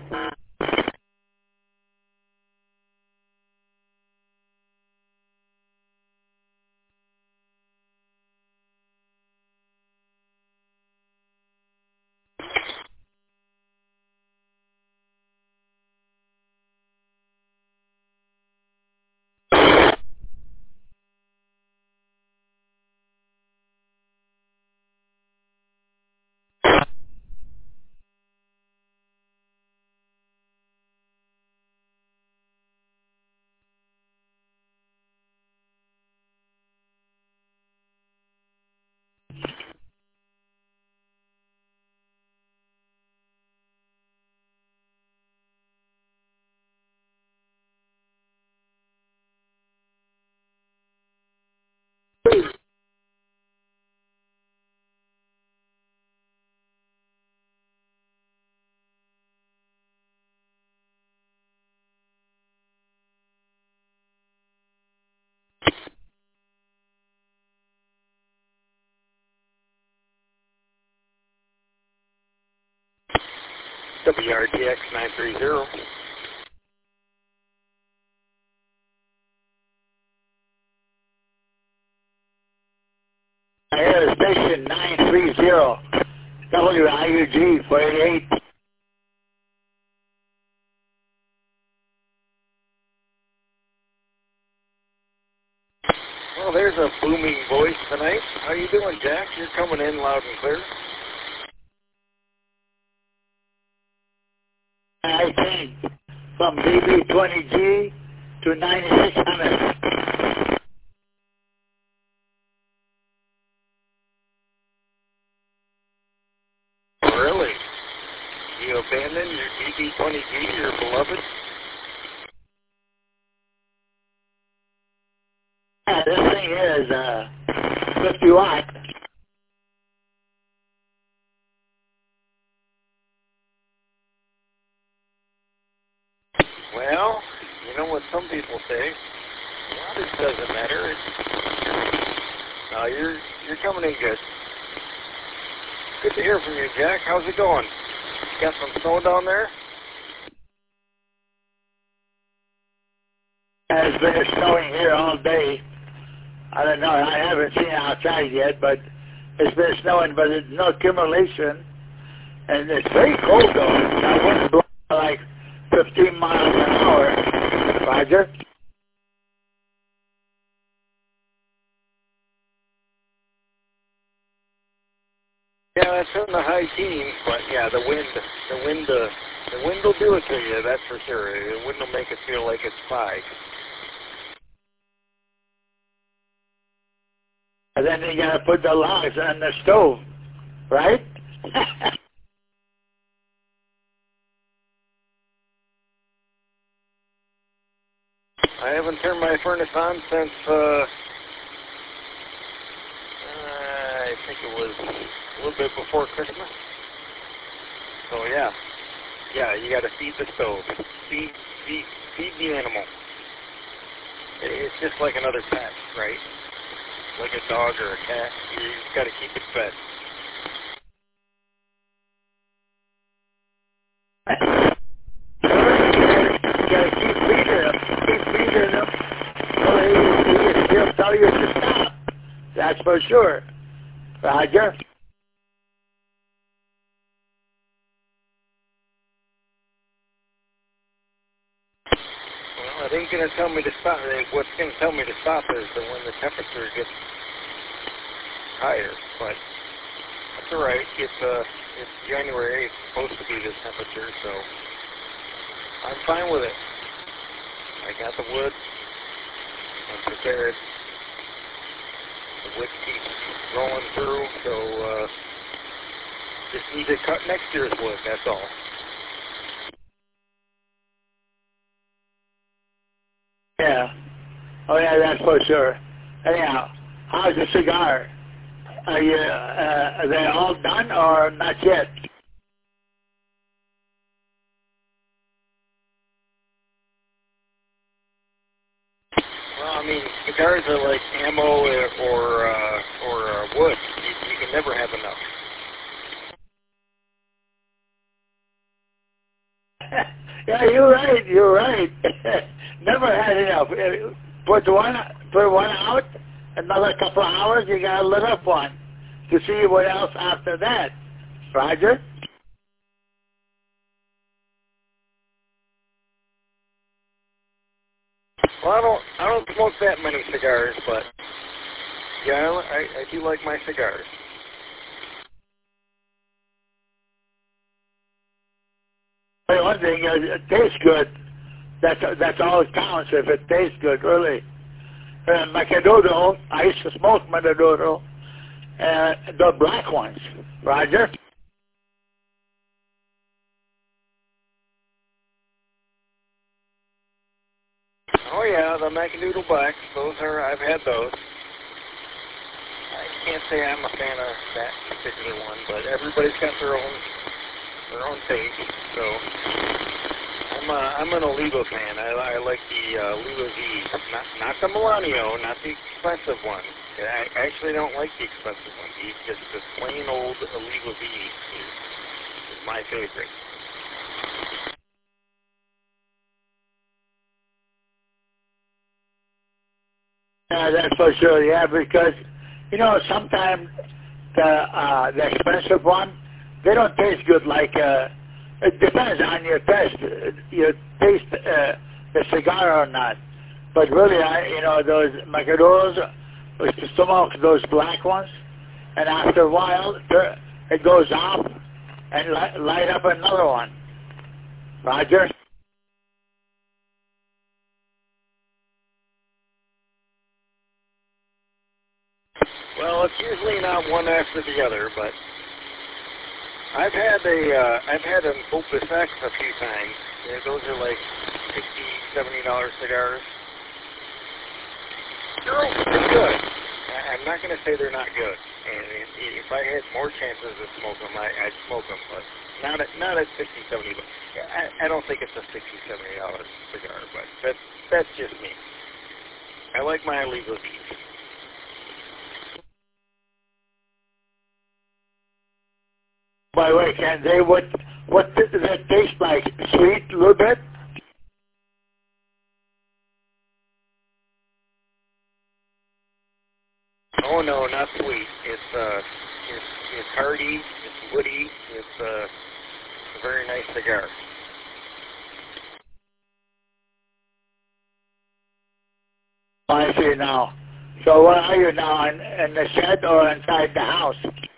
WRTX 930. Air Station 930, WIUG 488. Well, there's a booming voice tonight. How you doing, Jack? You're coming in loud and clear. I changed from BB20G to 9600. Really? You abandoned your BB20G, your beloved? Yeah, this thing is 50 watt. Well, you know what some people say. It doesn't matter. No, you're coming in good. Good to hear from you, Jack. How's it going? Got some snow down there? It's been snowing here all day. I don't know. I haven't seen it outside yet, but it's been snowing, but there's no accumulation. And it's very cold, though. I wouldn't blow like 15 miles an hour. Roger? Yeah, it's in the high teens, but yeah, the wind will do it to you. That's for sure. The wind will make it feel like it's 5. And then you gotta put the logs on the stove, right? I haven't turned my furnace on since, I think it was a little bit before Christmas. So yeah, you got to feed the stove, feed the animal. It's just like another pet, right? Like a dog or a cat, you just got to keep it fed. You gotta keep feeding them, so he'll tell you to stop. That's for sure. Roger? Well, it ain't going to tell me to stop. What's going to tell me to stop is that when the temperature gets higher. But that's all right. It's January. It's supposed to be this temperature, so I'm fine with it. I got the wood. I'm prepared. The wood keeps rolling through, so just need to cut next year's wood. That's all. Yeah. Oh, yeah, that's for sure. Anyhow, how's the cigar? Are they all done or not yet? Well, I mean, cigars are like ammo or wood. You can never have enough. Yeah, you're right. You're right. Never had enough. Put one out. Another couple of hours, you got to lit up one to see what else after that. Roger? Well, I don't smoke that many cigars, but yeah, I do like my cigars. Hey, one thing is, it tastes good. That's all it counts, if it tastes good, really. Macadoodle, I used to smoke Macadoodle, the black ones. Roger? Oh yeah, the Macadoodle Blacks. I've had those. I can't say I'm a fan of that particular one, but everybody's got their own taste. So I'm an Oliva fan. I like the Oliva V, not the Melanio, not the expensive one. I actually don't like the expensive one. Just the plain old Oliva V is my favorite. Yeah, that's for sure. Yeah, because sometimes the expensive one, they don't taste good. Like it depends on your taste. You taste the cigar or not. But really, those Macadoodles, we used to smoke those black ones, and after a while, it goes off and light up another one. Roger? Well, it's usually not one after the other, but I've had an Opus X a few times. Yeah, those are like $60, $70 cigars. They're good. I'm not going to say they're not good. And if I had more chances to smoke them, I'd smoke them, but not at $60, $70. I don't think it's a $60, $70 cigar, but that's just me. I like my Oliva V's. By the way, can they what does that taste like? Sweet, a little bit? Oh no, not sweet. It's hearty, it's woody, it's a very nice cigar. I see now. So where are you now? In the shed or inside the house?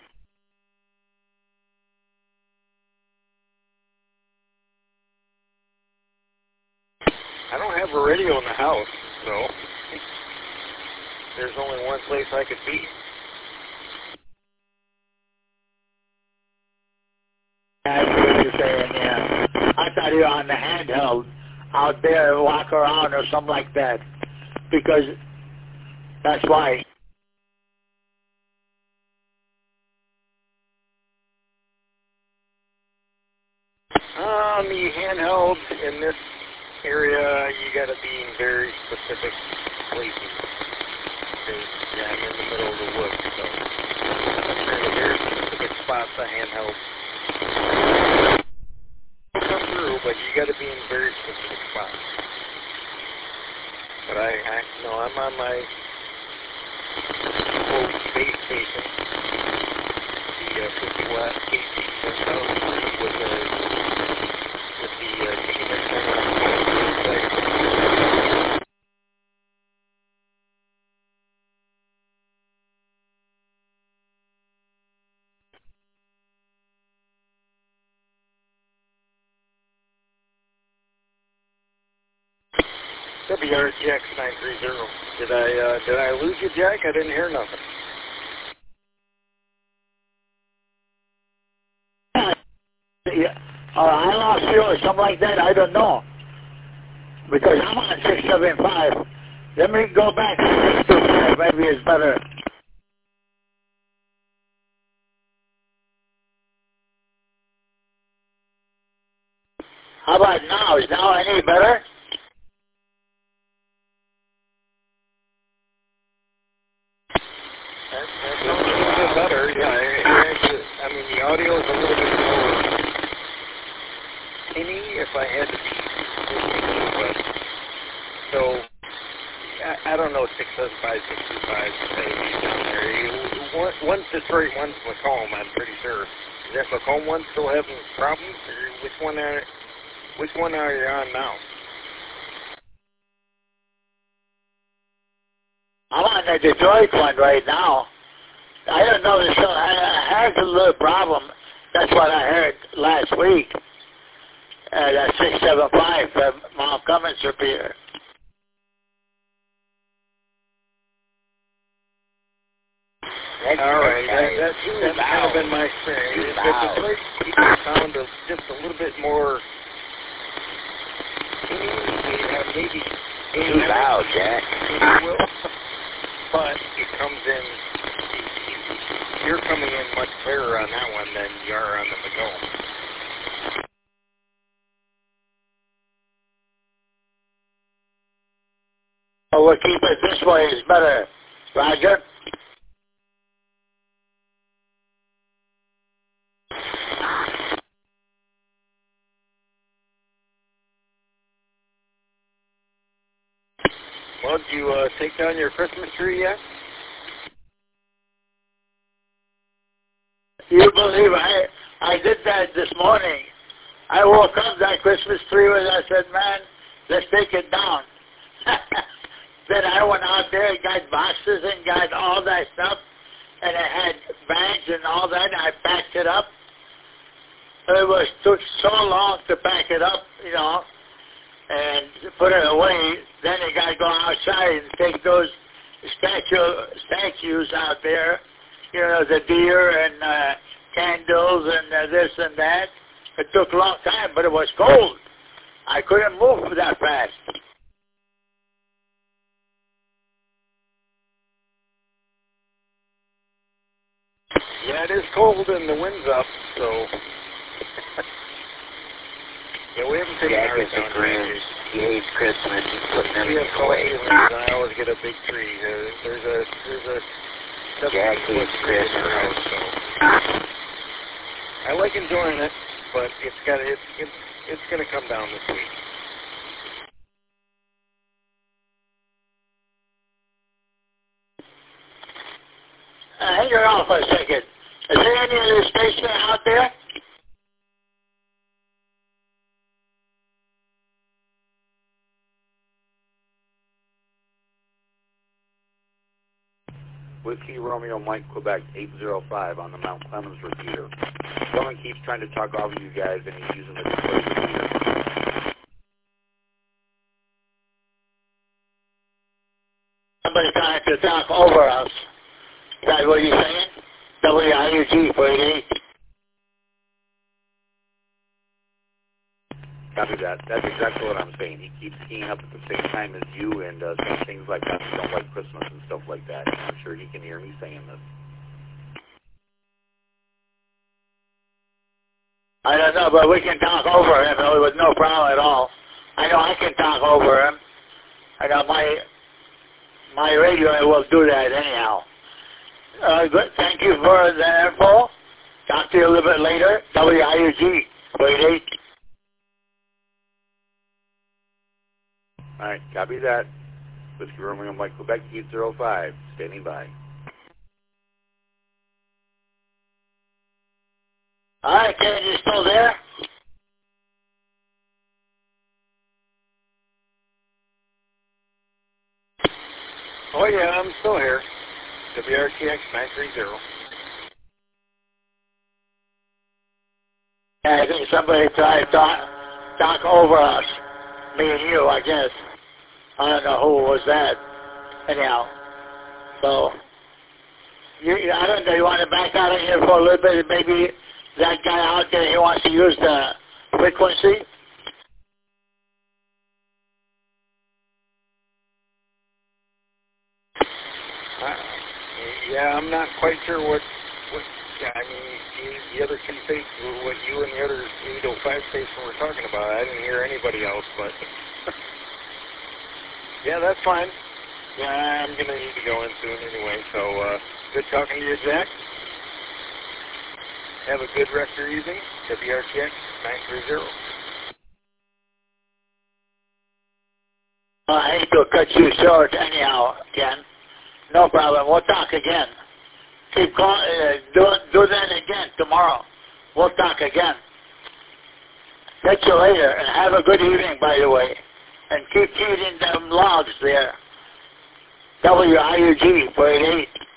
I don't have a radio in the house, so there's only one place I could be. I see what you're saying, yeah. I thought you were on the handheld out there, walk around or something like that. Because that's why. On the handheld in this area, you got to be in very specific places. Yeah, I'm in the middle of the woods, so I'm in very specific spots. The handheld come through, but you got to be in very specific spots. But I'm on my quote base station, the 50 watt KC 1003 with the WRGX 930. Did I lose you, Jack? I didn't hear nothing. Yeah. I lost you or something like that. I don't know. Because I'm on 675. Let me go back to 625. Maybe it's better. How about now? Is now any better? That's a little bit better. Yeah, I mean, the audio is a little bit more tinny if I had to be. But, so, I don't know, 675, 625, down there. One's Detroit, one's Macomb, I'm pretty sure. Is that Macomb one still having problems? Or which one are you on now? I'm on the Detroit one right now. I don't know. I had a little problem. That's what I heard last week. At 675 from Mount Cummins repeater. All right, that's kind of been my experience. The Detroit people sound just a little bit more, maybe too loud, Jack. But it comes in, you're coming in much clearer on that one than you are on the Macomb. Oh, we'll keep it this way. It's better. Roger? Well, did you take down your Christmas tree yet? You believe I did that this morning. I woke up, that Christmas tree was, I said, man, let's take it down. Then I went out there and got boxes and got all that stuff, and I had bags and all that, and I packed it up. It took so long to pack it up, you know, and put it away. Then you got to go outside and take those statues out there, you know, the deer and candles and this and that. It took a long time, but it was cold. I couldn't move that fast. Yeah, it is cold and the wind's up, so... Yeah, we haven't taken ours down there. He hates Christmas. He's putting everything away. I always get a big tree. There's a Jack hates Christmas. House, so. I like enjoying it, but it's gonna come down this week. Hang around for a second. Is there any other station out there? Whiskey Romeo Mike Quebec 805 on the Mount Clemens repeater. Someone keeps trying to talk over you guys and he's using the Detroit repeater. Somebody trying to talk over us. Is that what you're saying? WIUG 48. Copy that. That's exactly what I'm saying. He keeps keying up at the same time as you and saying things like that. You don't like Christmas and stuff like that. I'm sure he can hear me saying this. I don't know, but we can talk over him with no problem at all. I know I can talk over him. I know my radio will do that anyhow. Good. Thank you for the info. Talk to you a little bit later. WIUG 48. All right, copy that. Whiskey Romeo Mike Quebec 805, standing by. All right, Ken, you still there? Oh yeah, I'm still here. WRTX 930. Yeah, I think somebody tried to talk over us. Me and you, I guess. I don't know who was that. Anyhow. So, I don't know, you want to back out of here for a little bit? Maybe that guy out there, he wants to use the frequency? Yeah, I'm not quite sure what yeah, I mean, the other two states, what you and the other 805 station were talking about. I didn't hear anybody else, but yeah, that's fine. Yeah, I'm going to need to go in soon anyway, so good talking to you, Jack. Have a good rest of your evening. WRTX 930. I hate to cut you short anyhow, Ken. No problem. We'll talk again. Keep calling. Do that again tomorrow. We'll talk again. Catch you later, and have a good evening, by the way. And keep feeding them logs there. WIUG 488.